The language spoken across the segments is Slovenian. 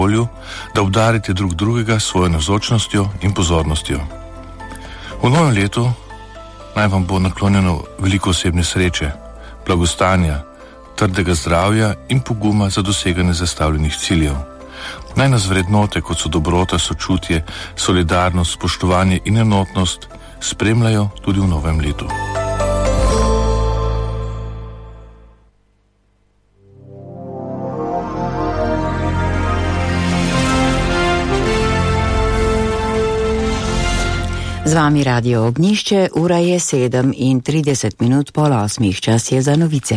volju, da obdarite drug drugega s svojo navzočnostjo in pozornostjo. V novem letu naj vam bo naklonjeno veliko osebne sreče, blagostanja, trdega zdravja in poguma za doseganje zastavljenih ciljev. Naj nas vrednote, kot so dobrota, sočutje, solidarnost, spoštovanje in enotnost, spremljajo tudi v novem letu. Z vami Radio Ognjišče, ura je 7:30 pol 8, čas je za novice.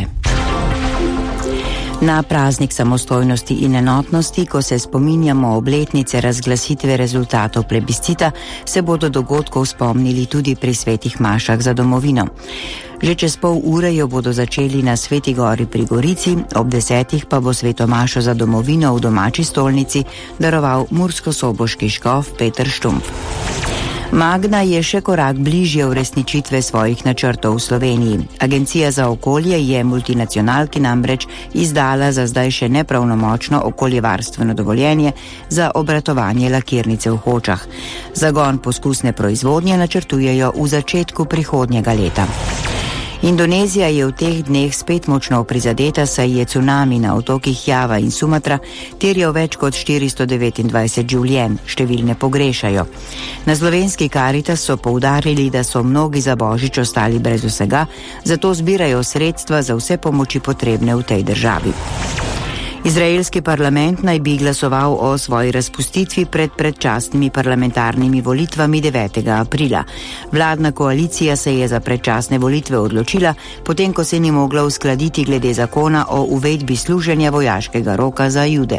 Na praznik samostojnosti in enotnosti, ko se spominjamo obletnice razglasitve rezultatov plebiscita, se bodo dogodkov spomnili tudi pri svetih mašah za domovino. Že čez pol ure jo bodo začeli na Sveti gori pri Gorici, ob 10 pa bo sveto mašo za domovino v domači stolnici daroval murskosoboški škof Peter Štumpf. Magna je še korak bližje uresničitve svojih načrtov v Sloveniji. Agencija za okolje je multinacionalki namreč izdala za zdaj še nepravnomočno okoljevarstveno dovoljenje za obratovanje lakirnice v Hočah. Zagon poskusne proizvodnje načrtujejo v začetku prihodnjega leta. Indonezija je v teh dneh spet močno prizadeta, saj je cunami na otokih Java in Sumatra terjal več kot 429 življenj, številne pogrešajo. Na slovenski Karitas so poudarili, da so mnogi za božič ostali brez vsega, zato zbirajo sredstva za vse pomoči potrebne v tej državi. Izraelski parlament naj bi glasoval o svoji razpustitvi pred predčasnimi parlamentarnimi volitvami 9. aprila. Vladna koalicija se je za predčasne volitve odločila, potem ko se ni mogla uskladiti glede zakona o uvedbi služenja vojaškega roka za Jude.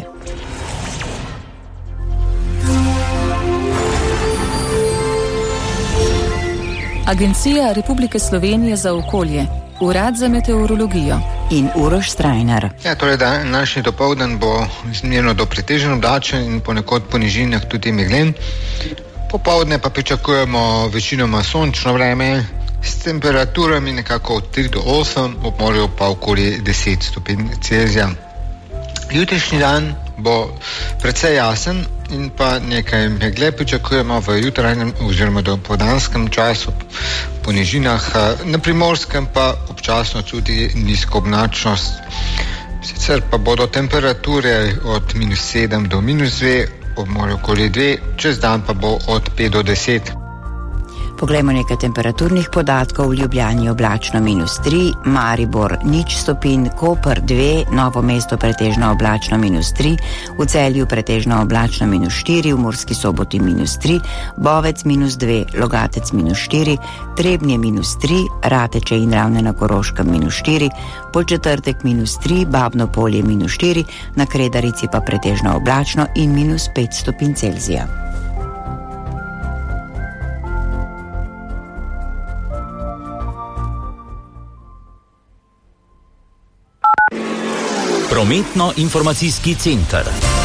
Agencija Republike Slovenije za okolje, Urad za meteorologijo in Uroš Strajnar. Torej, današnji dopoldan bo izmerno do pretežno oblačen in ponekod po nižinah tudi meglen. Popoldne pa pričakujemo večinoma sončno vreme s temperaturami nekako od 3 do 8, ob morju pa okoli 10 stopinj Celzija. Jutrišnji dan bo precej jasen in pa nekaj megle pričakujemo v jutranjem oziroma dopoldanskem času po nižinah, na Primorskem pa občasno tudi nizko oblačnost. Sicer pa bodo temperature od -7 do -2, ob morju okoli 2, čez dan pa bo od 5 do 10. Poglejmo nekaj temperaturnih podatkov. V Ljubljani oblačno -3, Maribor 0 stopinj, Koper 2, Novo mesto pretežno oblačno -3, v Celju pretežno oblačno -4, v Murski Soboti -3, Bovec -2, Logatec -4, Trebnje -3, Rateče in Ravne na Koroškem -4, Podčetrtek -3, Babno Polje -4, na Kredarici pa pretežno oblačno in -5 stopinj Celzija. Prometno-informacijski center.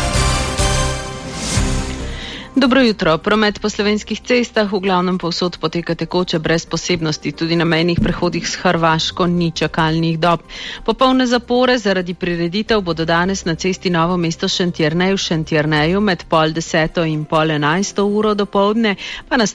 Dobro jutro. Promet po slovenskih cestah v glavnem povsod poteka tekoče brez posebnosti. Tudi na mejnih prehodih s Hrvaško ni čakalnih dob. Popolne zapore zaradi prireditev bodo danes na cesti Novo mesto Šentjernej v Šentjerneju med 10:30 in 11:30 dopoldne, pa na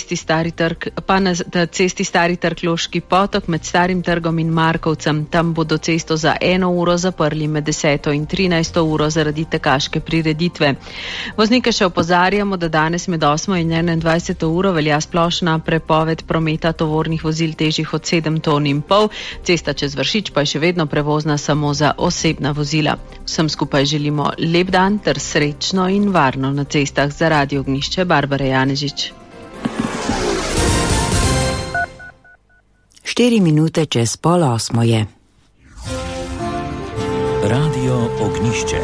cesti Stari trg Loški potok med Starim trgom in Markovcem. Tam bodo cesto za 1 uro zaprli med 10 in 13 uro zaradi tekaške prireditve. Voznike še opozarjamo, da danes med 8 in 21 uro velja splošna prepoved prometa tovornih vozil težjih od 7,5 ton. Cesta čez Vršič pa je še vedno prevozna samo za osebna vozila. Vsem skupaj želimo lep dan ter srečno in varno na cestah. Za Radio Ognjišče, Barbara Janežič. 4 minute čez 7:30 je. Radio Ognjišče.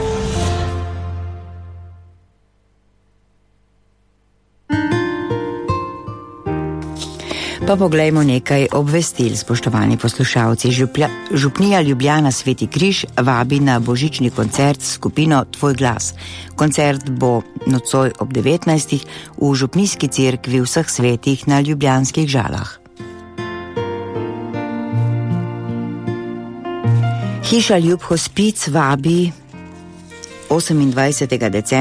Pa poglejmo nekaj obvestil, spoštovani poslušalci. Župnija Ljubljana Sveti Križ vabi na božični koncert s skupino Tvoj glas. Koncert bo nocoj ob 19. v župnijski cerkvi Vseh svetih na Ljubljanskih Žalah. Hiša Ljub Hospic vabi 28. decembra